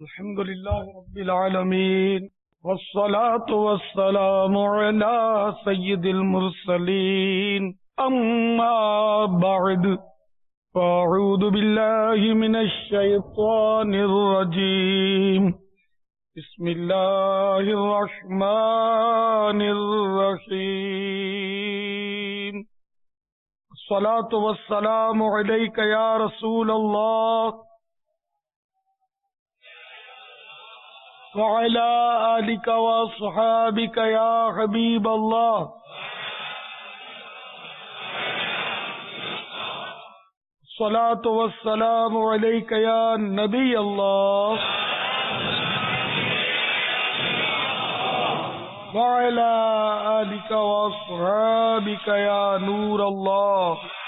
الحمد لله رب العالمين والصلاة والسلام على سيد المرسلين أما بعد فأعوذ بالله من الشيطان الرجيم بسم الله الرحمن الرحيم الصلاة والسلام عليك يا رسول الله وعلى آلك وأصحابك يا حبيب الله الصلاة والسلام عليك يا نبي الله وعلى آلك وأصحابك يا نور الله.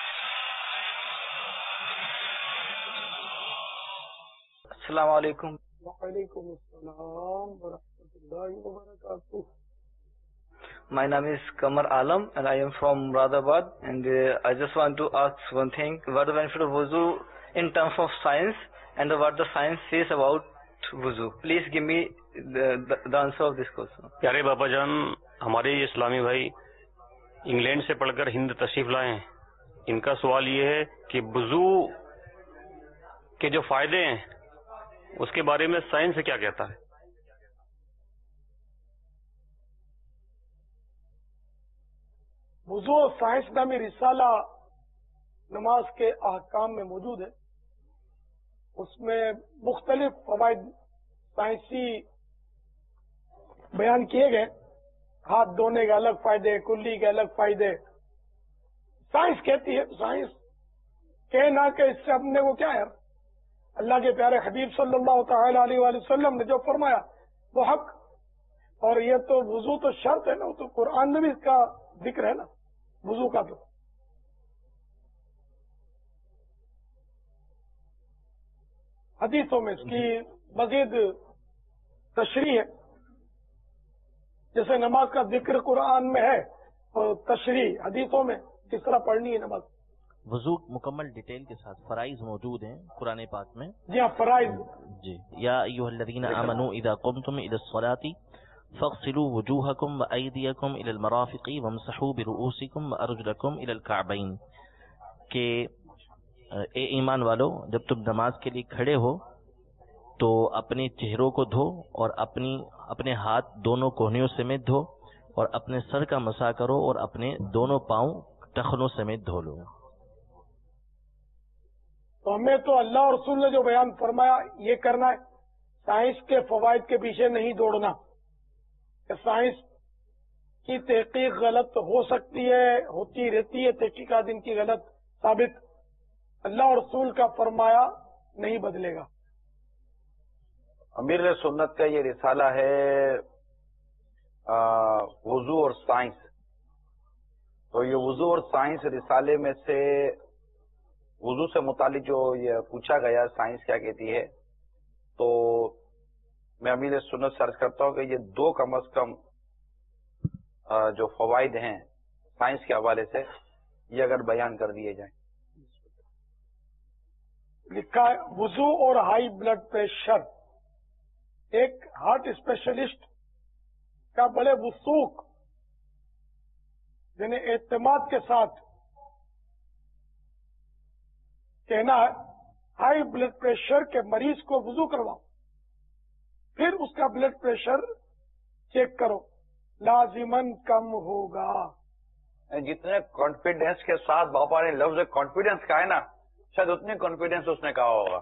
السلام علیکم. وعلیکم السلام ورحمۃ اللہ وبرکاتہ. My name is Kamar Alam and I am from Radhabad, and I just want to ask one thing. What the benefit of wuzu in terms of science, and what the science says about wuzu? Please give me the answer of this question. प्यारे बाबा जान, हमारे ये इस्लामी भाई England से पढ़कर हिंद तशरीफ लाए हैं. इनका सवाल ये है कि वुजू के जो फायदे हैं उसके बारे में साइंस क्या कहता है. وضو سائنس نامی رسالہ نماز کے احکام میں موجود ہے. اس میں مختلف فوائد سائنسی بیان کیے گئے. ہاتھ دھونے کے الگ فائدے، کلی کے الگ فائدے. سائنس کہتی ہے، سائنس کہنا کہ اس سے اپنے کو کیا ہے. اللہ کے پیارے حبیب صلی اللہ تعالی علیہ وآلہ وسلم نے جو فرمایا وہ حق. اور یہ تو وضو تو شرط ہے نا، وہ تو قرآن میں بھی اس کا ذکر ہے نا وضو کا. تو حدیثوں میں اس کی مزید تشریح ہے. جیسے نماز کا ذکر قرآن میں ہے اور تشریح حدیثوں میں کس طرح پڑھنی ہے نماز. وضو مکمل ڈیٹیل کے ساتھ فرائض موجود ہیں قرآن پاک میں. جی ہاں، فرائض. جی، یا ایھا الذین آمنوا اذا قمتم الى الصلاۃ فاغسلوا وجوہکم وایدیکم الى المرافق وامسحوا برؤوسکم وارجلکم الى الکعبین، کہ اے ایمان والو، جب تم نماز کے لیے کھڑے ہو تو اپنے چہروں کو دھو اور اپنے ہاتھ دونوں کوہنیوں سمیت دھو اور اپنے سر کا مسح کرو اور اپنے دونوں پاؤں ٹخنوں سمیت دھو لو. تو ہمیں تو اللہ اور رسول نے جو بیان فرمایا یہ کرنا ہے. سائنس کے فوائد کے پیچھے نہیں دوڑنا کہ سائنس کی تحقیق غلط ہو سکتی ہے، ہوتی رہتی ہے تحقیقات ان کی غلط ثابت. اللہ اور رسول کا فرمایا نہیں بدلے گا. امیر سنت کا یہ رسالہ ہے وضو اور سائنس. تو یہ وضو اور سائنس رسالے میں سے وضو سے متعلق جو یہ پوچھا گیا سائنس کیا کہتی ہے، تو میں امیر سنت سے عرض کرتا ہوں کہ یہ دو کم از کم جو فوائد ہیں سائنس کے حوالے سے یہ اگر بیان کر دیے جائیں. لکھا ہے وضو اور ہائی بلڈ پریشر. ایک ہارٹ اسپیشلسٹ کا بڑے وثوق یعنی اعتماد کے ساتھ کہنا ہے ہائی بلڈ پریشر کے مریض کو وضو کرواؤ، پھر اس کا بلڈ پریشر چیک کرو، لازماً کم ہوگا. جتنے کانفیڈینس کے ساتھ باپا نے لفظ کانفیڈینس کہا ہے نا، شاید اتنے کانفیڈینس اس نے کہا ہوگا.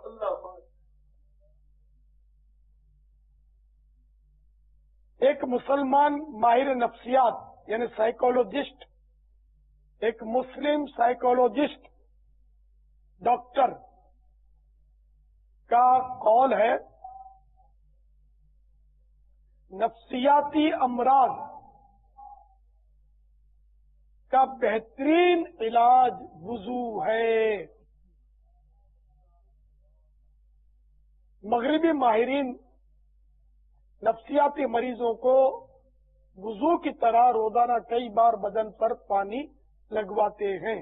ایک مسلمان ماہر نفسیات یعنی سائیکولوجسٹ، ایک مسلم سائیکولوجسٹ ڈاکٹر کا قول ہے نفسیاتی امراض کا بہترین علاج وضو ہے. مغربی ماہرین نفسیاتی مریضوں کو وضو کی طرح روزانہ کئی بار بدن پر پانی لگواتے ہیں.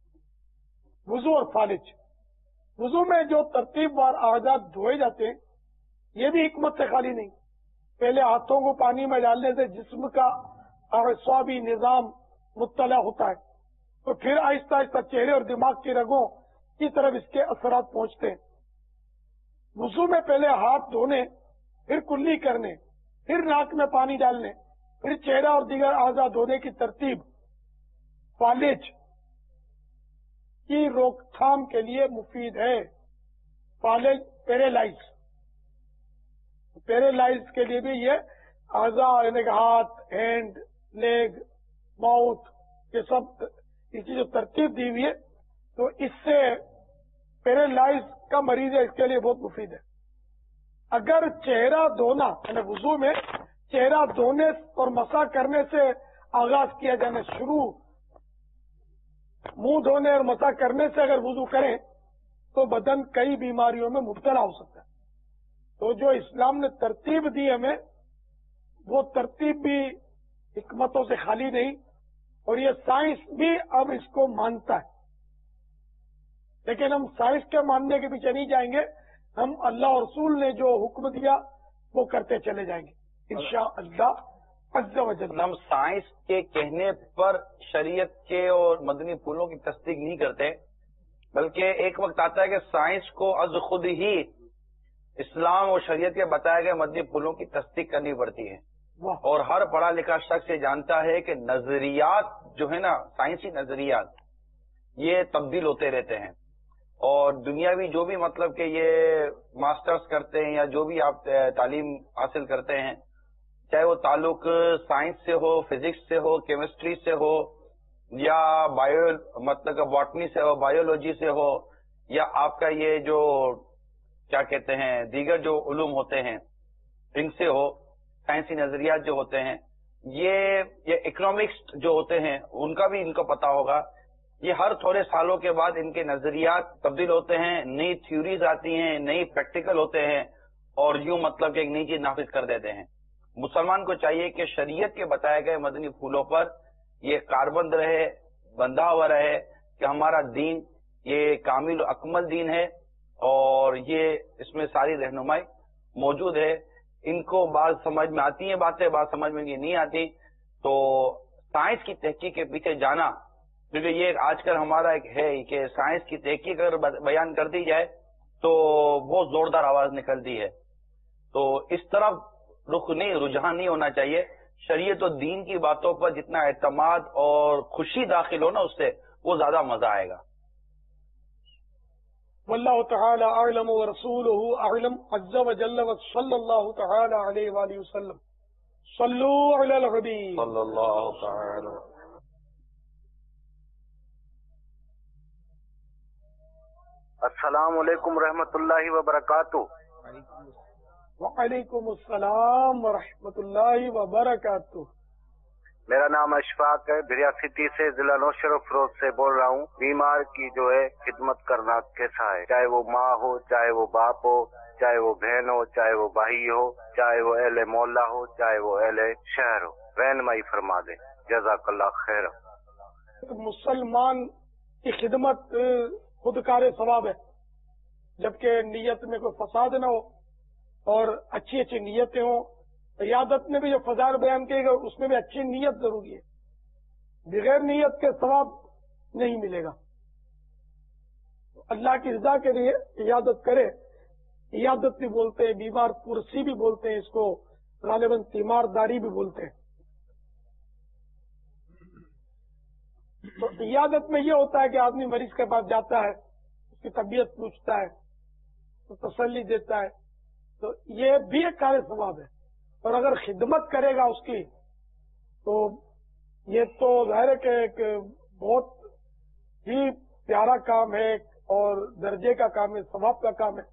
وضو اور فالج، وضو میں جو ترتیب وار اعضاء دھوئے جاتے ہیں یہ بھی حکمت سے خالی نہیں. پہلے ہاتھوں کو پانی میں ڈالنے سے جسم کا اعصابی نظام مطلع ہوتا ہے، تو پھر آہستہ آہستہ چہرے اور دماغ کی رگوں کی طرف اس کے اثرات پہنچتے ہیں. وضو میں پہلے ہاتھ دھونے، پھر کلی کرنے، پھر ناک میں پانی ڈالنے، پھر چہرہ اور دیگر اعضاء دھونے کی ترتیب فالج کی روک تھام کے لیے مفید ہے. فالج پیرالائز کے لیے بھی یہ اعضاء یعنی کہ ہاتھ، ہینڈ، لیگ، ماؤتھ، یہ سب اس کی جو ترتیب دی ہوئی ہے تو اس سے پیرالائز کا مریض ہے اس کے لیے بہت مفید ہے. اگر چہرہ دھونا یعنی وضو میں چہرہ دھونے اور مسح کرنے سے آغاز کیا جانا شروع، منہ دھونے اور مسح کرنے سے اگر وضو کریں تو بدن کئی بیماریوں میں مبتلا ہو سکتا ہے. تو جو اسلام نے ترتیب دی ہمیں، وہ ترتیب بھی حکمتوں سے خالی نہیں، اور یہ سائنس بھی اب اس کو مانتا ہے. لیکن ہم سائنس کے ماننے کے پیچھے نہیں جائیں گے، ہم اللہ اور رسول نے جو حکم دیا وہ کرتے چلے جائیں گے انشاءاللہ عز و جل. ہم سائنس کے کہنے پر شریعت کے اور مدنی پھولوں کی تصدیق نہیں کرتے، بلکہ ایک وقت آتا ہے کہ سائنس کو از خود ہی اسلام اور شریعت کے بتائے گئے مدنی پھولوں کی تصدیق کرنی پڑتی ہے. اور ہر پڑھا لکھا شخص یہ جانتا ہے کہ نظریات جو ہے نا، سائنسی نظریات، یہ تبدیل ہوتے رہتے ہیں. اور دنیاوی جو بھی مطلب کہ یہ ماسٹرز کرتے ہیں یا جو بھی آپ تعلیم حاصل کرتے ہیں، چاہے وہ تعلق سائنس سے ہو، فزکس سے ہو، کیمسٹری سے ہو، یا مطلب باٹنی سے ہو، بایولوجی سے ہو، یا آپ کا یہ جو کیا کہتے ہیں دیگر جو علوم ہوتے ہیں ان سے ہو، سائنسی نظریات جو ہوتے ہیں، یہ اکنامکس جو ہوتے ہیں ان کا بھی ان کو پتا ہوگا. یہ ہر تھوڑے سالوں کے بعد ان کے نظریات تبدیل ہوتے ہیں، نئی تھیوریز آتی ہیں، نئی پریکٹیکل ہوتے ہیں، اور یوں مطلب کہ ایک نئی چیز نافذ کر دیتے ہیں. مسلمان کو چاہیے کہ شریعت کے بتائے گئے مدنی پھولوں پر یہ کاربند رہے، بندھا ہوا رہے کہ ہمارا دین یہ کامل و اکمل دین ہے، اور یہ اس میں ساری رہنمائی موجود ہے. ان کو بعض سمجھ میں آتی ہیں باتیں، بعض سمجھ میں نہیں آتی. تو سائنس کی تحقیق کے پیچھے جانا، کیونکہ یہ آج کل ہمارا ایک ہے کہ سائنس کی تحقیق اگر بیان کر دی جائے تو بہت زوردار آواز نکلتی ہے. تو اس طرف رجحان نہیں ہونا چاہیے. شریعت و دین کی باتوں پر جتنا اعتماد اور خوشی داخل ہو نا، اس سے وہ زیادہ مزہ آئے گا. واللہ تعالی اعلم ورسولہ اعلم عز وجل وصلی اللہ تعالی علیہ وآلہ وسلم. صلو علی الحبیب صلی اللہ تعالی. السلام علیکم ورحمۃ اللہ وبرکاتہ. وعلیکم السلام ورحمۃ اللہ وبرکاتہ. میرا نام اشفاق ہے، بھریا سٹی سے، ضلع نوشہر فروز سے بول رہا ہوں. بیمار کی جو ہے خدمت کرنا کیسا ہے؟ چاہے وہ ماں ہو، چاہے وہ باپ ہو، چاہے وہ بہن ہو، چاہے وہ بھائی ہو، چاہے وہ اہل محلہ ہو، چاہے وہ اہل شہر ہو، رہنمائی فرما دے. جزاک اللہ خیر. مسلمان کی خدمت خودکار ثواب ہے، جبکہ نیت میں کوئی فساد نہ ہو اور اچھی اچھی نیتیں ہوں. عیادت میں بھی جو فضائل بیان کیے گئے اس میں بھی اچھی نیت ضروری ہے. بغیر نیت کے ثواب نہیں ملے گا. اللہ کی رضا کے لیے عیادت کرے. عیادت بھی بولتے ہیں، بیمار پرسی بھی بولتے ہیں، اس کو غالباً تیمارداری بھی بولتے ہیں. تو عیادت میں یہ ہوتا ہے کہ آدمی مریض کے پاس جاتا ہے، اس کی طبیعت پوچھتا ہے، تو تسلی دیتا ہے. تو یہ بھی ایک کار ثواب ہے. اور اگر خدمت کرے گا اس کی تو یہ تو ظاہر ہے کہ ایک بہت ہی پیارا کام ہے اور درجے کا کام ہے، ثواب کا کام ہے.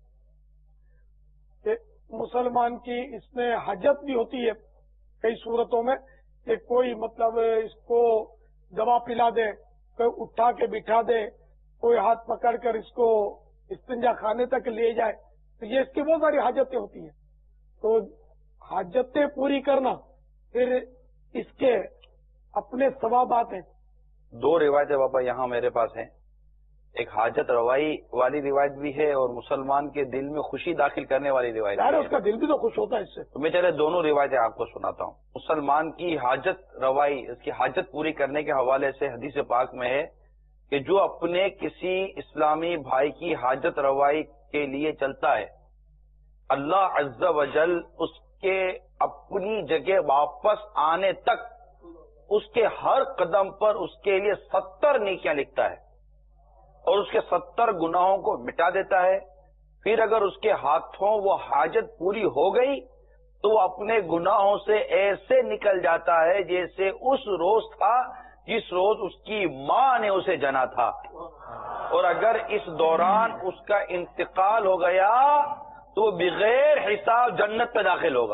کہ مسلمان کی اس میں حاجت بھی ہوتی ہے کئی صورتوں میں کہ کوئی مطلب اس کو دوا پلا دے، کوئی اٹھا کے بٹھا دے، کوئی ہاتھ پکڑ کر اس کو استنجا خانے تک لے جائے. تو یہ اس کی بہت ساری حاجتیں ہوتی ہیں. تو حاجتیں پوری کرنا پھر اس کے اپنے ثوابات ہیں. دو روایتیں بابا یہاں میرے پاس ہیں. ایک حاجت روائی والی روایت بھی ہے اور مسلمان کے دل میں خوشی داخل کرنے والی روایت بھی ہے. اس کا دل بھی تو خوش ہوتا ہے اس سے. تو میں چلے دونوں روایتیں آپ کو سناتا ہوں. مسلمان کی حاجت روائی، اس کی حاجت پوری کرنے کے حوالے سے حدیث پاک میں ہے کہ جو اپنے کسی اسلامی بھائی کی حاجت روائی کے لیے چلتا ہے، اللہ عز و جل اس کے اپنی جگہ واپس آنے تک اس کے ہر قدم پر اس کے لیے 70 نیکیاں لکھتا ہے اور اس کے 70 گناہوں کو مٹا دیتا ہے. پھر اگر اس کے ہاتھوں وہ حاجت پوری ہو گئی تو وہ اپنے گناہوں سے ایسے نکل جاتا ہے جیسے اس روز تھا جس روز اس کی ماں نے اسے جنا تھا. اور اگر اس دوران اس کا انتقال ہو گیا تو وہ بغیر حساب جنت پہ داخل ہوگا.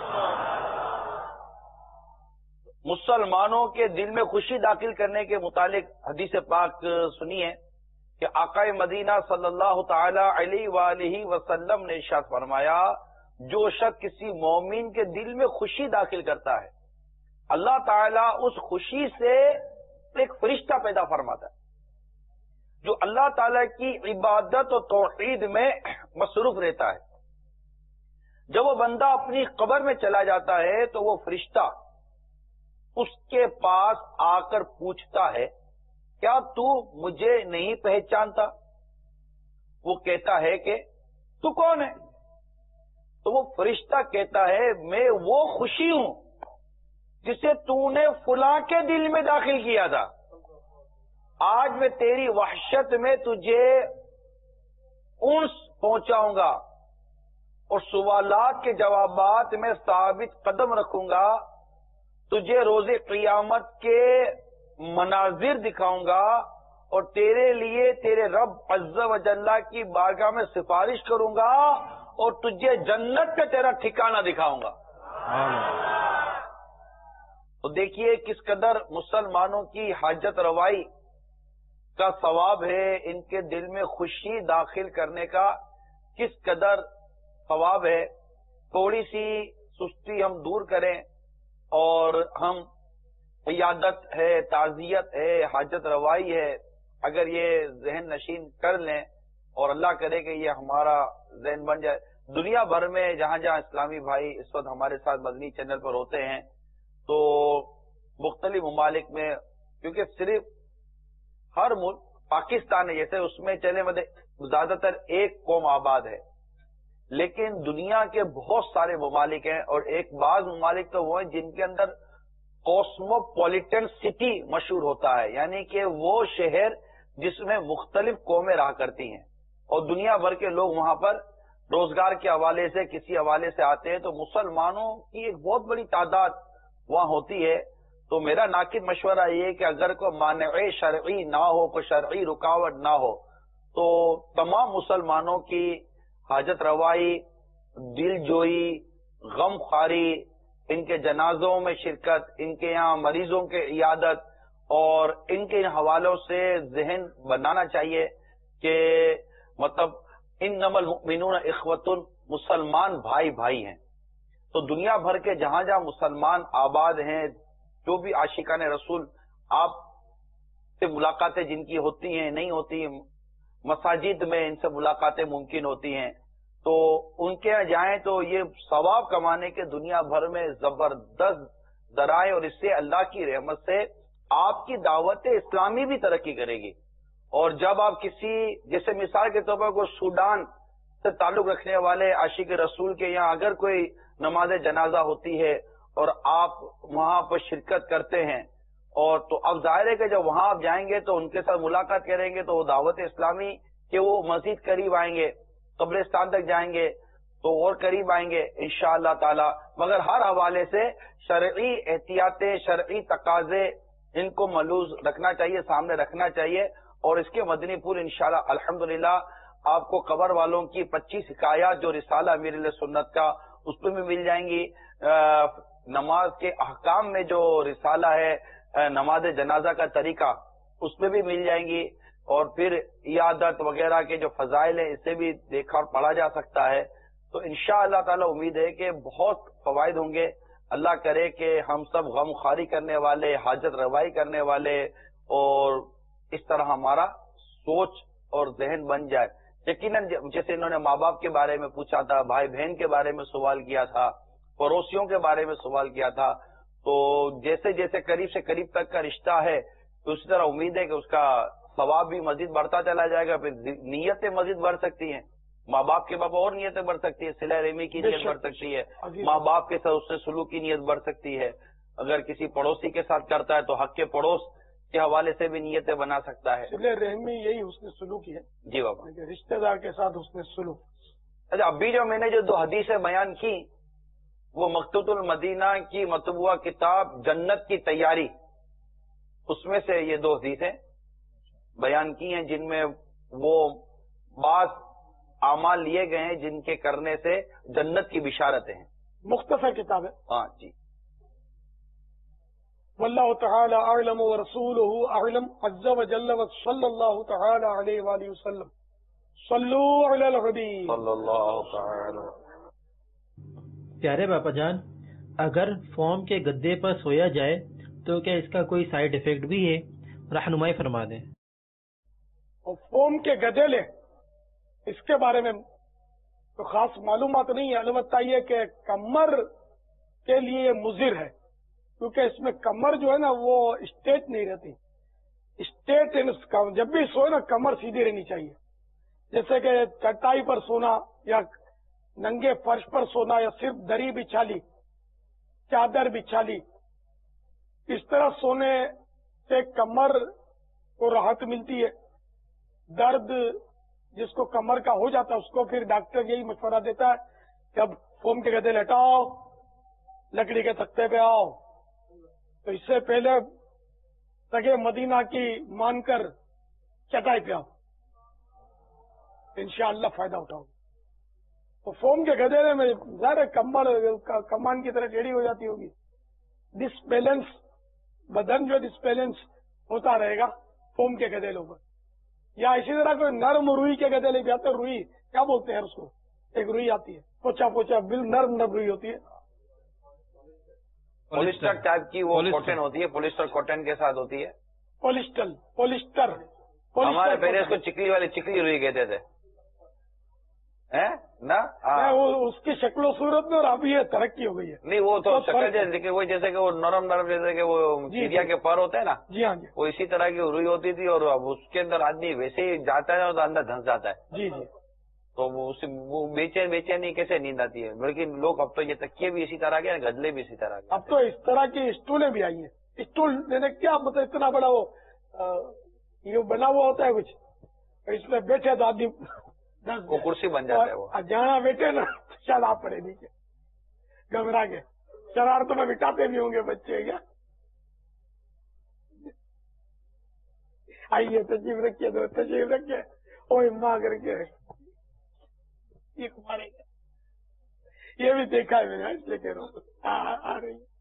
مسلمانوں کے دل میں خوشی داخل کرنے کے متعلق حدیث پاک سنیے کہ آقا مدینہ صلی اللہ تعالی علیہ وآلہ وسلم نے ارشاد فرمایا، جو شخص کسی مومن کے دل میں خوشی داخل کرتا ہے، اللہ تعالیٰ اس خوشی سے ایک فرشتہ پیدا فرماتا ہے جو اللہ تعالیٰ کی عبادت اور توحید میں مصروف رہتا ہے. جب وہ بندہ اپنی قبر میں چلا جاتا ہے تو وہ فرشتہ اس کے پاس آ کر پوچھتا ہے، کیا تو مجھے نہیں پہچانتا؟ وہ کہتا ہے کہ تو کون ہے؟ تو وہ فرشتہ کہتا ہے، میں وہ خوشی ہوں جسے تو نے فلاں کے دل میں داخل کیا تھا. آج میں تیری وحشت میں تجھے انس پہنچاؤں گا اور سوالات کے جوابات میں ثابت قدم رکھوں گا، تجھے روز قیامت کے مناظر دکھاؤں گا اور تیرے لیے تیرے رب عز و جل کی بارگاہ میں سفارش کروں گا اور تجھے جنت پہ تیرا ٹھکانہ دکھاؤں گا. تو دیکھیے کس قدر مسلمانوں کی حاجت روائی کا ثواب ہے، ان کے دل میں خوشی داخل کرنے کا کس قدر ثواب ہے. تھوڑی سی سستی ہم دور کریں اور ہم عیادت ہے، تعزیت ہے، حاجت روائی ہے، اگر یہ ذہن نشین کر لیں اور اللہ کرے کہ یہ ہمارا ذہن بن جائے. دنیا بھر میں جہاں جہاں اسلامی بھائی اس وقت ہمارے ساتھ مدنی چینل پر ہوتے ہیں تو مختلف ممالک میں، کیونکہ صرف ہر ملک پاکستان ہے جیسے اس میں چلے زیادہ تر ایک قوم آباد ہے، لیکن دنیا کے بہت سارے ممالک ہیں اور ایک بعض ممالک تو وہ ہیں جن کے اندر کوسموپولیٹن سٹی مشہور ہوتا ہے، یعنی کہ وہ شہر جس میں مختلف قومیں رہا کرتی ہیں اور دنیا بھر کے لوگ وہاں پر روزگار کے حوالے سے کسی حوالے سے آتے ہیں. تو مسلمانوں کی ایک بہت بڑی تعداد وہاں ہوتی ہے. تو میرا ناقد مشورہ یہ کہ اگر کوئی مانع شرعی نہ ہو، کوئی شرعی رکاوٹ نہ ہو، تو تمام مسلمانوں کی حاجت روائی، دل جوئی، غم خواری، ان کے جنازوں میں شرکت، ان کے یہاں مریضوں کے عیادت اور ان کے حوالوں سے ذہن بنانا چاہیے کہ مطلب انما المؤمنون اخوۃ، مسلمان بھائی بھائی ہیں. تو دنیا بھر کے جہاں جہاں مسلمان آباد ہیں، جو بھی عاشقان رسول آپ سے ملاقاتیں جن کی ہوتی ہیں نہیں ہوتی، مساجد میں ان سے ملاقاتیں ممکن ہوتی ہیں، تو ان کے یہاں جائیں تو یہ ثواب کمانے کے دنیا بھر میں زبردست ذرائع، اور اس سے اللہ کی رحمت سے آپ کی دعوت اسلامی بھی ترقی کرے گی. اور جب آپ کسی جیسے مثال کے طور پر کوئی سوڈان سے تعلق رکھنے والے عاشق رسول کے یہاں اگر کوئی نماز جنازہ ہوتی ہے اور آپ وہاں پر شرکت کرتے ہیں، اور تو اب ظاہر ہے کہ جب وہاں آپ جائیں گے تو ان کے ساتھ ملاقات کریں گے تو وہ دعوت اسلامی کے وہ مزید قریب آئیں گے، قبرستان تک جائیں گے تو اور قریب آئیں گے انشاءاللہ تعالی. مگر ہر حوالے سے شرعی احتیاطیں، شرعی تقاضے ان کو ملوز رکھنا چاہیے، سامنے رکھنا چاہیے. اور اس کے مدنی پھول انشاءاللہ الحمدللہ آپ کو قبر والوں کی 25 حکایات جو رسالہ امیر علیہ سنت کا اس پہ بھی مل جائیں گی. نماز کے احکام میں جو رسالہ ہے نماز جنازہ کا طریقہ اس پہ بھی مل جائیں گی. اور پھر عیادت وغیرہ کے جو فضائل ہیں اسے بھی دیکھا اور پڑھا جا سکتا ہے. تو انشاءاللہ تعالی امید ہے کہ بہت فوائد ہوں گے. اللہ کرے کہ ہم سب غم خواری کرنے والے، حاجت روائی کرنے والے، اور اس طرح ہمارا سوچ اور ذہن بن جائے. یقیناً جیسے انہوں نے ماں باپ کے بارے میں پوچھا تھا، بھائی بہن کے بارے میں سوال کیا تھا، پڑوسیوں کے بارے میں سوال کیا تھا، تو جیسے جیسے قریب سے قریب تک کا رشتہ ہے تو اسی طرح امید ہے کہ اس کا ثواب بھی مزید بڑھتا چلا جائے گا. پھر نیتیں مزید بڑھ سکتی ہیں، ماں باپ کے بابا اور نیتیں بڑھ سکتی ہے، صلہ رحمی کی نیت بڑھ سکتی ہے، ماں باپ کے ساتھ اس سے سلوک کی نیت بڑھ سکتی ہے. اگر کسی پڑوسی کے ساتھ کرتا ہے تو حق کے پڑوس کے حوالے سے بھی نیتیں بنا سکتا ہے. صلہ رحمی یہی حسن سلوک ہے. جی بابا. رشتہ دار کے ساتھ حسن سلوک. اچھا، ابھی جو میں نے جو 2 حدیثیں بیان کی وہ مکتوبۃ المدینہ کی مطبوعہ کتاب جنت کی تیاری، اس میں سے یہ 2 حدیثیں بیان کی ہیں جن میں وہ بعض اعمال لیے گئے ہیں جن کے کرنے سے جنت کی بشارتیں ہیں. مختصر کتاب ہے. ہاں جی. واللہ تعالی اعلم ورسولہ اعلم عز وجل وصلی اللہ تعالی علیہ وآلہ وسلم. صلو علی الحبیب صلی اللہ تعالی. پیارے باپا جان، اگر فوم کے گدے پر سویا جائے تو کیا اس کا کوئی سائیڈ ایفیکٹ بھی ہے؟ رہنمائی فرما دیں. اور فوم کے گدیلے اس کے بارے میں تو خاص معلومات نہیں ہے، البتہ یہ کہ کمر کے لیے مضر ہے، کیونکہ اس میں کمر جو ہے نا وہ اسٹیٹ نہیں رہتی. اسٹیٹ جب بھی سوئے نا کمر سیدھی رہنی چاہیے. جیسے کہ چٹائی پر سونا یا ننگے فرش پر سونا یا صرف دری بچھا لی، چادر بچھا لی، اس طرح سونے سے کمر کو راحت ملتی ہے. درد جس کو کمر کا ہو جاتا ہے اس کو پھر ڈاکٹر یہی مشورہ دیتا ہے کہ اب فوم کے گدے لٹاؤ، لکڑی کے تختے پہ آؤ. تو اس سے پہلے سگے مدینہ کی مان کر چٹائی پہ آؤ، انشاءاللہ فائدہ اٹھاؤ. تو فوم کے گدے میں ظاہر کمر کمان کی طرح ٹیڑھی ہو جاتی ہوگی. ڈس بیلنس بدن جو ڈس بیلنس ہوتا رہے گا فوم کے گدیلوں پر. یا اسی طرح کوئی نرم روئی کے گدیلے بھی آتے ہیں. روئی کیا بولتے ہیں اس کو؟ ایک روئی آتی ہے پوچھا پوچھا بل نرم روئی ہوتی ہے. پولیسٹر ٹائپ کی وہ کاٹن ہوتی ہے، پولیسٹر کاٹن کے ساتھ ہوتی ہے. پولیسٹر ہمارے پہلے اس کو چکلی روئی کہتے تھے نا. اس کی شکل و صورت میں اور ابھی یہ ترقی ہو گئی ہے. نہیں وہ تو شکل وہ جیسے کہ وہ نرم جیسے کہ وہ چڑیا کے پر ہوتے ہیں نا. جی ہاں جی. وہ اسی طرح کی روئی ہوتی تھی اور اب اس کے اندر آدمی ویسے ہی جاتا ہے اور اندر دھنس جاتا ہے. جی جی. تو وہ بےچین کیسے نیند آتی ہے. بلکہ لوگ اب تو یہ تکیے بھی اسی طرح کے، گدلے بھی اسی طرح کے. اب تو اس طرح کی اسٹولیں بھی آئی ہیں. اسٹول لینے کیا مطلب اتنا بڑا وہ یہ بنا ہوا ہوتا ہے کچھ، اس میں بیٹھے تو آدمی وہ کرسی بن جاتا ہے. وہ جہاں بیٹھے نا شاید آپ پڑے نیچے گھبرا کے. شرارتوں میں بٹاتے بھی ہوں گے بچے. کیا آئیے تشریف رکھیے تو تشریف رکھیے اوہ ماں کر کے یہ مارے گا. یہ بھی دیکھا ہے میں نے، اس لیے کہہ رہا ہوں آ رہی ہے.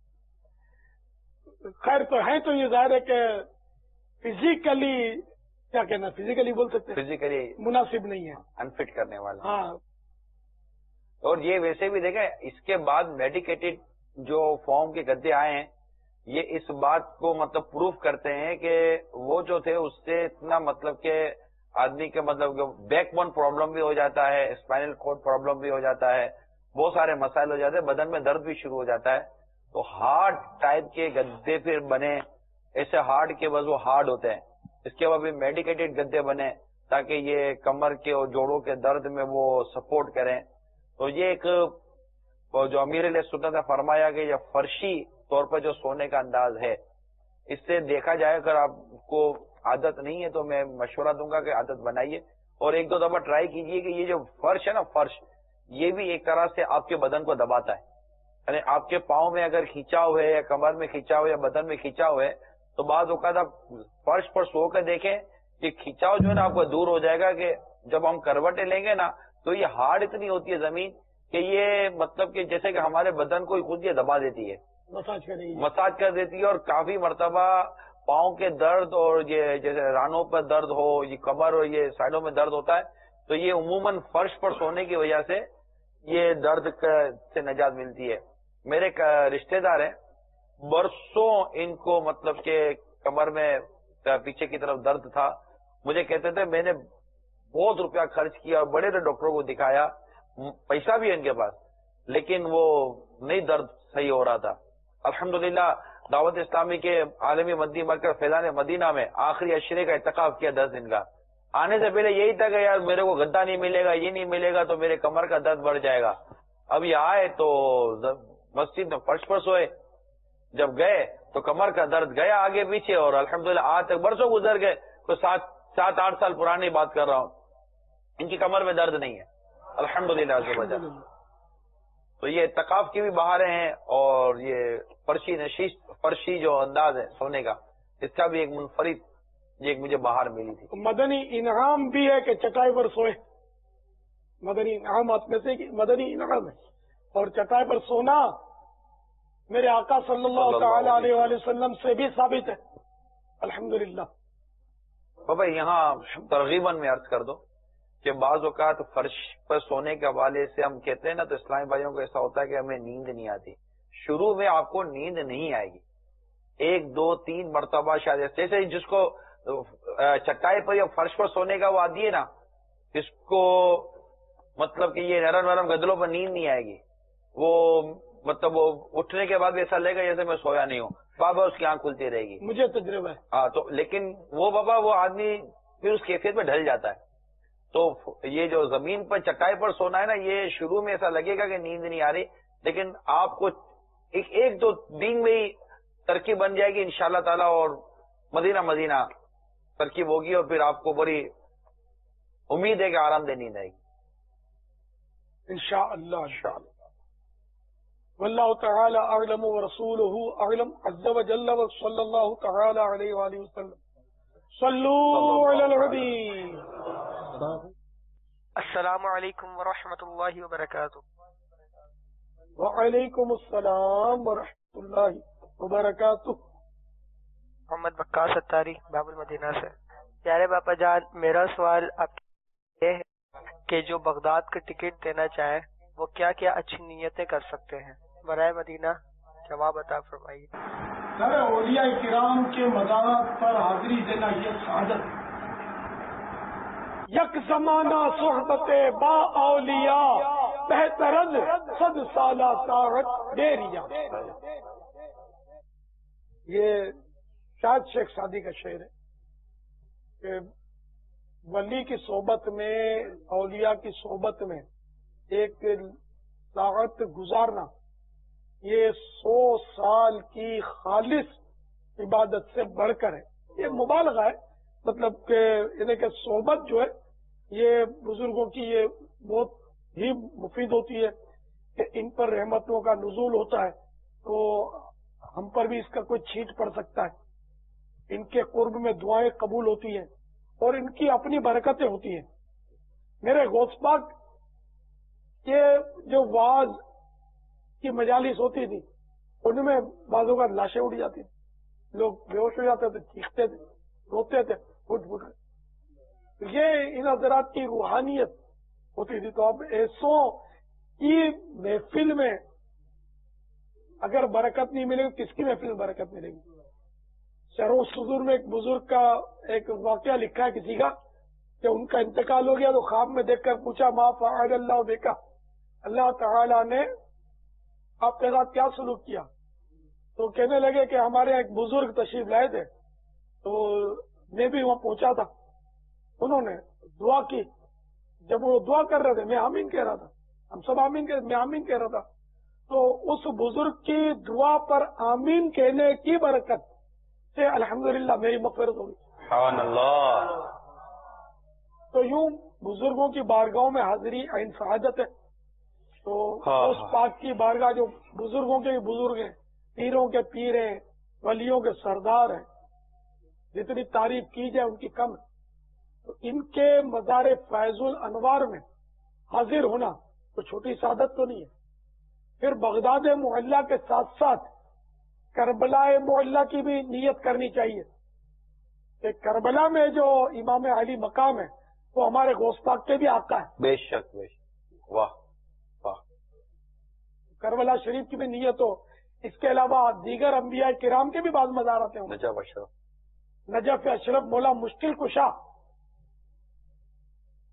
خیر تو ہے تو یہ ظاہر ہے کہ فزیکلی کیا کہنا، فزیکلی بول سکتے ہیں، فزیکلی مناسب نہیں ہے، انفٹ کرنے والا. ہاں. اور یہ ویسے بھی دیکھیں اس کے بعد میڈیکیٹڈ جو فارم کے گدے آئے ہیں یہ اس بات کو مطلب پروف کرتے ہیں کہ وہ جو تھے اس سے اتنا مطلب کہ آدمی کے مطلب بیک بون پرابلم بھی ہو جاتا ہے، اسپائنل کارڈ پرابلم بھی ہو جاتا ہے، بہت سارے مسائل ہو جاتے ہیں، بدن میں درد بھی شروع ہو جاتا ہے. تو ہارڈ ٹائپ کے گدے پھر بنے، ایسے ہارڈ کے بس وہ ہارڈ ہوتے ہیں. اس کے بعد بھی میڈیکیٹڈ گدے بنے تاکہ یہ کمر کے اور جوڑوں کے درد میں وہ سپورٹ کریں. تو یہ ایک جو امیر علیہ سنت نے فرمایا کہ یہ فرشی طور پر جو سونے کا انداز ہے، اس سے دیکھا جائے اگر آپ کو عادت نہیں ہے تو میں مشورہ دوں گا کہ عادت بنائیے اور 1-2 دفعہ ٹرائی کیجئے کہ یہ جو فرش ہے نا، فرش یہ بھی ایک طرح سے آپ کے بدن کو دباتا ہے. یعنی آپ کے پاؤں میں اگر کھینچاؤ ہے یا کمر میں کھینچاؤ یا بدن میں کھینچاؤ ہے تو بعض اوقات آپ فرش پر سو کر دیکھیں کہ کھینچاؤ جو ہے نا آپ کو دور ہو جائے گا کہ جب ہم کروٹیں لیں گے نا تو یہ ہارڈ اتنی ہوتی ہے زمین کہ یہ مطلب کہ جیسے کہ ہمارے بدن کو خود یہ دبا دیتی ہے، مساج کر دیتی ہے. اور کافی مرتبہ پاؤں کے درد اور یہ جیسے رانوں پر درد ہو، یہ کمر اور یہ سائڈوں میں درد ہوتا ہے تو یہ عموماً فرش پر سونے کی وجہ سے یہ درد سے نجات ملتی ہے. میرے ایک رشتے دار ہیں، برسوں ان کو مطلب کہ کمر میں پیچھے کی طرف درد تھا مجھے کہتے تھے میں نے بہت روپیہ خرچ کیا اور بڑے بڑے ڈاکٹروں کو دکھایا، پیسہ بھی ہے ان کے پاس، لیکن وہ نہیں درد صحیح ہو رہا تھا۔ الحمدللہ دعوت اسلامی کے عالمی مدنی مرکز فیضان مدینہ میں آخری عشرے کا اعتکاف کیا 10 دن کا۔ آنے سے پہلے یہی تھا کہ یار میرے کو گدا نہیں ملے گا، یہ نہیں ملے گا تو میرے کمر کا درد بڑھ جائے گا۔ اب یہ آئے تو مسجد میں فرش پر سوئے، جب گئے تو کمر کا درد گیا آگے پیچھے، اور الحمدللہ آج تک برسوں گزر گئے، تو 7-8 سال پرانی بات کر رہا ہوں، ان کی کمر میں درد نہیں ہے الحمدللہ عز و جل۔ تو یہ اعتکاف کی بھی بہاریں ہیں، اور یہ فرشی جو انداز ہے سونے کا، اس کا بھی ایک منفرد یہ ایک مجھے بہار ملی تھی۔ مدنی انعام بھی ہے کہ چٹائی پر سوئے، مدنی انعامات میں سے مدنی انعام ہے، اور چٹائی پر سونا میرے آقا صلی اللہ تعالی علیہ وآلہ وسلم سے بھی ثابت ہے الحمدللہ۔ بابا یہاں ترغیباً میں عرض کر دو کہ بعض اوقات فرش پر سونے کے حوالے سے ہم کہتے ہیں نا، تو اسلامی بھائیوں کو ایسا ہوتا ہے کہ ہمیں نیند نہیں آتی۔ شروع میں آپ کو نیند نہیں آئے گی، 1 2 3 مرتبہ شاید، جیسے جس کو چٹائی پر یا فرش پر سونے کا وہ عادی ہے نا، اس کو مطلب کہ یہ نرم نرم گدلوں پر نیند نہیں آئے گی، وہ مطلب وہ اٹھنے کے بعد ایسا لگے گا جیسے میں سویا نہیں ہوں، بابا اس کی آنکھ کھلتی رہے گی۔ مجھے تجربہ ہے۔ ہاں تو لیکن وہ بابا وہ آدمی پھر اس کیفیت میں ڈھل جاتا ہے۔ تو یہ جو زمین پر چٹائی پر سونا ہے نا، یہ شروع میں ایسا لگے گا کہ نیند نہیں آ رہی، لیکن آپ کو 1-2 دن میں ہی ترکیب بن جائے گی انشاءاللہ تعالی، اور مدینہ ترکیب ہوگی، اور پھر آپ کو بڑی امید ہے کہ آرام دہ نیند آئے گی انشاءاللہ واللہ تعالی اعلم ورسولہ اعلم عز وجل، وصلی اللہ تعالی علیہ وآلہ وسلم۔ صلو علی الحبیب۔ السلام علیکم ورحمۃ اللہ وبرکاتہ۔ وعلیکم السلام ورحمۃ اللہ وبرکاتہ۔ محمد بکاس ستاری باب المدینہ سے۔ پیارے باپا جان، میرا سوال آپ یہ ہے کہ جو بغداد کا ٹکٹ دینا چاہے وہ کیا کیا اچھی نیتیں کر سکتے ہیں؟ برائے مدینہ جواب عطا فرمائیے۔ اولیاء کرام کے مزارات پر حاضری دینا یہ سعادت، یک زمانہ صحبت با اولیاء، بہترز 100 سالہ طاعت ڈیریا۔ یہ شاید شیخ سعدی کا شعر ہے کہ ولی کی صحبت میں، اولیاء کی صحبت میں ایک طاعت گزارنا یہ 100 سال کی خالص عبادت سے بڑھ کر ہے۔ یہ مبالغہ ہے، مطلب کہ یعنی کہ صحبت جو ہے یہ بزرگوں کی یہ بہت ہی مفید ہوتی ہے کہ ان پر رحمتوں کا نزول ہوتا ہے، تو ہم پر بھی اس کا کوئی چھینٹ پڑ سکتا ہے۔ ان کے قرب میں دعائیں قبول ہوتی ہیں اور ان کی اپنی برکتیں ہوتی ہیں۔ میرے غوث پاک کے جو واعظ کی مجالس ہوتی تھی ان میں بعضوں کا لاشیں اڑ جاتی تھی، لوگ بے ہوش ہو جاتے تھے، چیختے تھے، روتے تھے، پھٹ پھٹ۔ یہ ان حضرات کی روحانیت ہوتی تھی۔ تو اب ایسوں کی محفل میں اگر برکت نہیں ملے گی، کس کی محفل میں برکت ملے گی؟ شرح الصدور میں ایک بزرگ کا ایک واقعہ لکھا ہے کسی کا کہ ان کا انتقال ہو گیا تو خواب میں دیکھ کر پوچھا ما فعل اللہ بکا، اللہ تعالی نے آپ کے ساتھ کیا سلوک کیا؟ تو کہنے لگے کہ ہمارے ایک بزرگ تشریف لائے تھے، تو میں بھی وہاں پہنچا تھا، انہوں نے دعا کی، جب وہ دعا کر رہے تھے میں آمین کہہ رہا تھا، ہم سب آمین میں آمین کہہ رہا تھا، تو اس بزرگ کی دعا پر آمین کہنے کی برکت سے الحمدللہ میری مغفرت ہوگی۔ سبحان اللہ۔ تو یوں بزرگوں کی بارگاہوں میں حاضری عین سعادت ہے۔ تو اس پاک کی بارگاہ جو بزرگوں کے بزرگ ہیں، پیروں کے پیر ہیں، ولیوں کے سردار ہیں، جتنی تعریف کی جائے ان کی کم ہے۔ تو ان کے مزار فیض الانوار میں حاضر ہونا تو چھوٹی سعادت تو نہیں ہے۔ پھر بغداد معلیٰ کے ساتھ ساتھ کربلا معلیٰ کی بھی نیت کرنی چاہیے کہ کربلا میں جو امام علی مقام ہے وہ ہمارے غوث پاک کے بھی آقا ہے۔ بے شک بے شک، واہ واہ۔ کربلا شریف کی بھی نیت ہو۔ اس کے علاوہ دیگر انبیاء کرام کے بھی بعض مزارات ہیں، نجف اشرف، نجف اشرف مولا مشکل کشا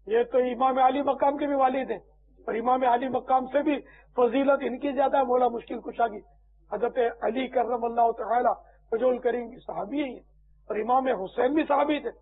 یہ تو امام علی مقام کے بھی والد ہیں، اور امام علی مقام سے بھی فضیلت ان کی زیادہ ہے مولا مشکل کشا کی۔ حضرت علی کرم اللہ تعالی وجہ الکریم کی صحابی ہیں، اور امام حسین بھی صحابی تھے۔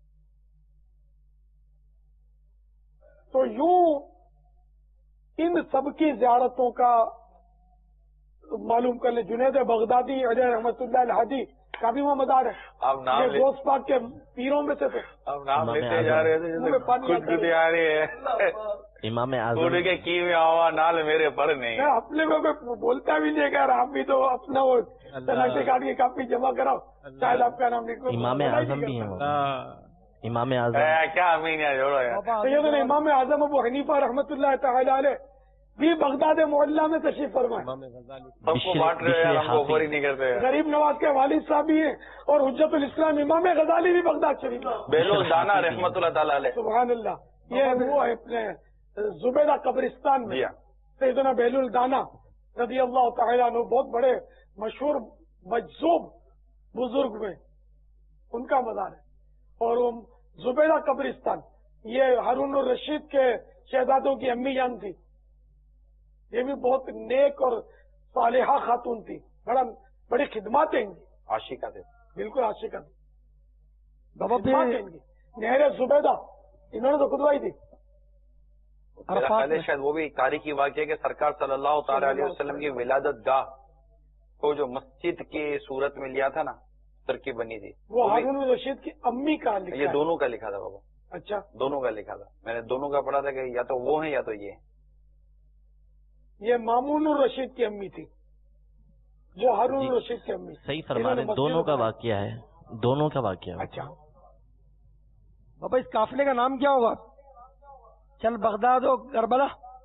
تو یوں ان سب کی زیارتوں کا معلوم کر لیں۔ جنید بغدادی علیہ رحمۃ اللہ الہادی کا بھی وہ مدار ہے، آپ نام یہ غوث پاک کے پیروں میں سے تھے۔ اب نام لیتے جا رہے تھے منہ میں پانی آتا ہے۔ خود آ رہی ہے امام اعظم کے کی میں آوا نال میرے پر نہیں۔ میں اپنے کو بولتا بھی نہیں، کہہ رہا آپ بھی تو اپنا وہ شناختی کارڈ کی کاپی جمع کراؤ، شاید آپ کا نام لکھو۔ امام اعظم بھی ہیں وہ۔ امام اعظم کیا امینیہ جوڑو یار۔ سیدنا امام اعظم ابو حنیفہ رحمۃ اللہ تعالی علیہ بھی بغداد معلیٰ میں تشریف فرمائے۔ سب کو بانٹ رہے ہیں، ہم کو فوری نہیں کرتے۔ غریب نواز کے والد صاحب بھی ہیں، اور حجت الاسلام امام غزالی بھی بغداد شریف۔ بیلول دانا رحمۃ اللہ تعالی علیہ۔ سبحان اللہ، یہ وہ ہے اپنے زبیدہ قبرستان میں سیدنا بیلول دانا رضی اللہ تعالیٰ عنہ، بہت بڑے مشہور مجذوب بزرگ میں ان کا مزار ہے۔ اور وہ زبیدہ قبرستان یہ ہارون الرشید کے شہزادوں کی امی جان تھی، یہ بھی بہت نیک اور صالحہ خاتون تھی، بڑی خدماتیں ان کی، عاشقہ تھے، بالکل عاشقہ تھی، خدماتیں ان کی۔ نہر زبیدہ انہوں نے تو خدوائی تھی۔ میرا خیال ہے شاید وہ بھی تاریخی واقعہ کہ سرکار صلی اللہ تعالی علیہ وسلم کی ولادت گاہ کو جو مسجد کی صورت میں لیا تھا نا، ترکیب بنی تھی، وہ ہارون الرشید کی امی کا لکھا یہ ہے۔ دونوں کا لکھا تھا بابا، اچھا، دونوں کا لکھا تھا، میں نے دونوں کا پڑھا تھا کہ یا تو وہ ہیں یا تو یہ ہیں۔ یہ مامون الرشید کی امی تھی، وہ ہارون الرشید کی امی۔ صحیح فرما رہے ہیں، دونوں کا واقعہ ہے، دونوں کا واقعہ ہے۔ اچھا بابا، اس قافلے کا نام کیا ہوگا؟ چل بغداد و کربلا۔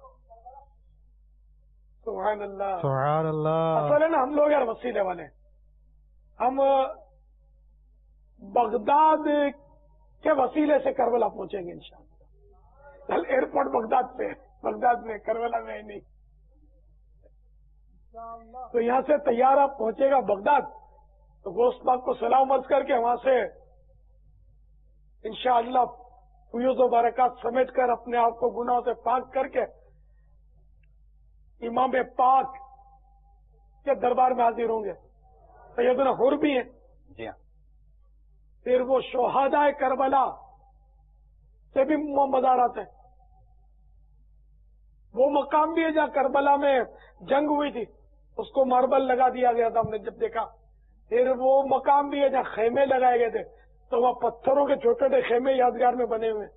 سبحان اللہ، سبحان اللہ۔ اصل ہے نا ہم لوگ یار وسیلے والے، ہم بغداد کے وسیلے سے کربلا پہنچیں گے انشاءاللہ۔ کل ایئرپورٹ بغداد پہ، بغداد میں، کربلا میں نہیں۔ تو یہاں سے طیارہ پہنچے گا بغداد، تو غوث پاک کو سلام عرض کر کے وہاں سے انشاءاللہ فیوز و برکات سمیٹ کر اپنے آپ کو گناہوں سے پاک کر کے امام پاک کے دربار میں حاضر ہوں گے۔ سیدنا حور بھی ہیں، جی ہاں، پھر وہ شہداء کربلا سے بھی وہ مزارات ہیں، وہ مقام بھی ہے جہاں کربلا میں جنگ ہوئی تھی، اس کو ماربل لگا دیا گیا تھا ہم نے جب دیکھا۔ پھر وہ مقام بھی ہے جہاں خیمے لگائے گئے تھے، تو وہاں پتھروں کے چھوٹے چھوٹے خیمے یادگار میں بنے ہوئے۔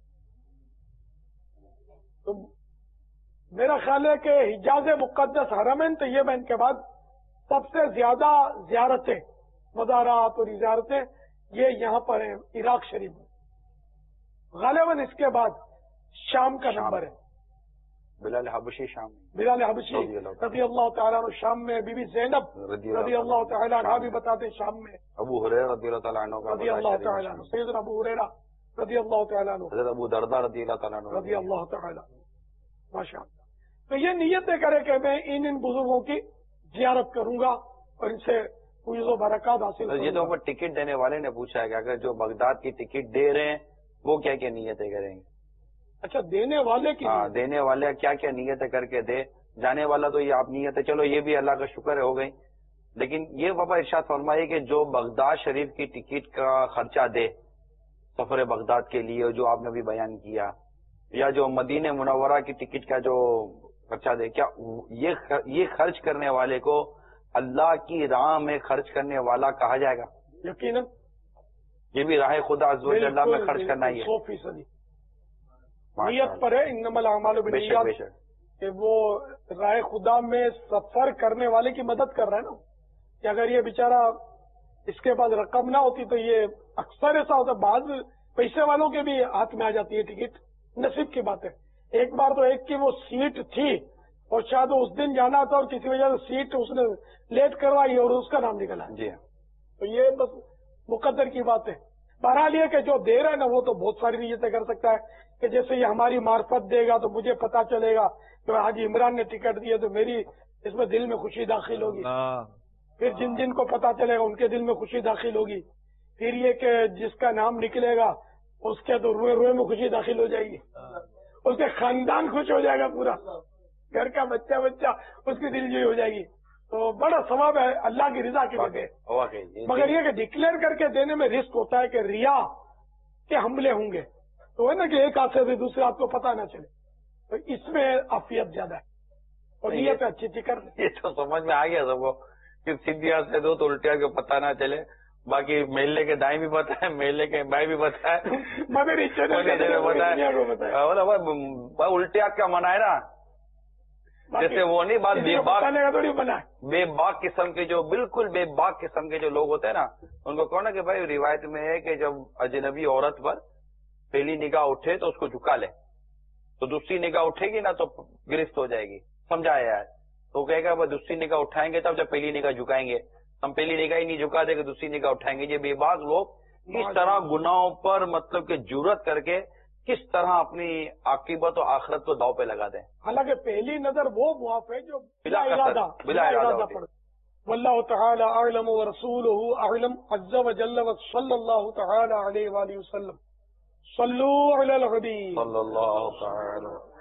تو میرا خیال ہے کہ حجاز مقدس حرمین طیبین کے بعد سب سے زیادہ زیارتیں، مزارات اور زیارتیں یہ یہاں پر ہیں عراق شریف میں۔ غالباً اس کے بعد شام کا نمبر ہے۔ بلال حبشی شام میں، بلال حبشی رضی اللہ تعالیٰ عنہ شام میں، بی بی زینب رضی اللہ تعالیٰ عنہ بھی بتاتے شام میں، ابو ہریرہ رضی اللہ تعالیٰ عنہ کا رضی اللہ تعالیٰ عنہ، سیدنا ابو ہریرہ رضی اللہ تعالیٰ عنہ، حضرت ابو درداء رضی اللہ تعالیٰ عنہ رضی اللہ تعالیٰ ماشاء اللہ۔ تو یہ نیتیں کرے کہ میں ان بزرگوں کی زیارت کروں گا اور ان سے فیض و برکات حاصل یہ کروں تو گا۔ اوپر ٹکٹ دینے والے نے پوچھا ہے کہ اگر جو بغداد کی ٹکٹ دے رہے ہیں وہ کیا کیا نیتیں کریں گے؟ اچھا، دینے والے کی ہاں، دینے والے کیا کیا نیتیں کر کے دے، جانے والا تو یہ آپ نیتیں، چلو یہ بھی اللہ کا شکر ہو گئی، لیکن یہ بابا ارشاد فرمائیے کہ جو بغداد شریف کی ٹکٹ کا خرچہ دے سفر بغداد کے لیے جو آپ نے بھی بیان کیا، یا جو مدینہ منورہ کی ٹکٹ کا جو خرچہ دے، کیا یہ خرچ کرنے والے کو اللہ کی راہ میں خرچ کرنے والا کہا جائے گا؟ یقیناً یہ بھی راہ خدا عز و جل میں خرچ کرنا ہی ہے، 100%۔ نیت پر ہے، انما الاعمال بے شک بالنیات، بے شک۔ کہ وہ راہ خدا میں سفر کرنے والے کی مدد کر رہا ہے نا، کہ اگر یہ بیچارہ اس کے پاس رقم نہ ہوتی تو یہ اکثر ایسا ہوتا ہے، بعض پیسے والوں کے بھی ہاتھ میں آ جاتی ہے ٹکٹ، نصیب کی بات ہے۔ ایک بار تو ایک کی وہ سیٹ تھی اور شاید وہ اس دن جانا تھا اور کسی وجہ سے سیٹ اس نے لیٹ کروائی اور اس کا نام نکلا، جی ہاں، تو یہ بس مقدر کی بات ہے۔ بہرحال یہ کہ جو دے رہا ہے نا وہ تو بہت ساری نیتیں کر سکتا ہے، کہ جیسے یہ ہماری معرفت دے گا تو مجھے پتا چلے گا کہ حاجی عمران نے ٹکٹ دی ہے تو میری اس میں دل میں خوشی داخل ہوگی، پھر جن جن کو پتا چلے گا ان کے دل میں خوشی داخل ہوگی، پھر یہ کہ جس کا نام نکلے گا اس کے تو روئے روئے میں خوشی داخل ہو جائے گی، اس کے خاندان خوش ہو جائے گا، پورا گھر کا بچہ اس کی دل جوئی ہو جائے گی، تو بڑا ثواب ہے اللہ کی رضا کے لیے۔ مگر یہ کہ ڈکلیئر کر کے دینے میں رسک ہوتا ہے کہ ریا کے حملے ہوں گے، تو ہے نا کہ ایک ہاتھ سے دوسرے ہاتھ کو پتہ نہ چلے، تو اس میں عافیت زیادہ ہے اور نیت اچھی تھی کر لیں۔ یہ تو سمجھ میں آ گیا سب کو کہ سیدھی ہاتھ سے دو تو الٹی ہاتھ کو پتہ نہ چلے، باقی محلے کے دائیں بھی پتہ ہے، محلے کے بائیں بھی پتہ ہے، مدری الٹی ہاتھ کا منع ہے نا، جیسے وہ نہیں بات بے باک قسم کے جو بالکل بے باک قسم کے جو لوگ ہوتے ہیں نا، ان کو کہنا کہ بھائی روایت میں ہے کہ جب اجنبی عورت پر پہلی نگاہ اٹھے تو اس کو جھکا لے، تو دوسری نگاہ اٹھے گی نا تو گرفت ہو جائے گی، سمجھایا ہے، تو کہے گا دوسری نگاہ اٹھائیں گے تب جب پہلی نگاہ جھکائیں گے، ہم پہلی نگاہ ہی نہیں جھکا دیں گے دوسری نگاہ اٹھائیں گے۔ یہ بے باک لوگ اس طرح گناہوں پر مطلب کہ جرأت کر کے کس طرح اپنی عاقبت و آخرت کو داؤ پہ لگا دیں، حالانکہ پہلی نظر وہ معاف ہے جو بلا ارادہ پڑے۔ واللہ تعالی اعلم ورسولہ اعلم عز وجل وصلی اللہ تعالی علیہ وآلہ وسلم۔ صلو علی الحبیب صلی اللہ تعالی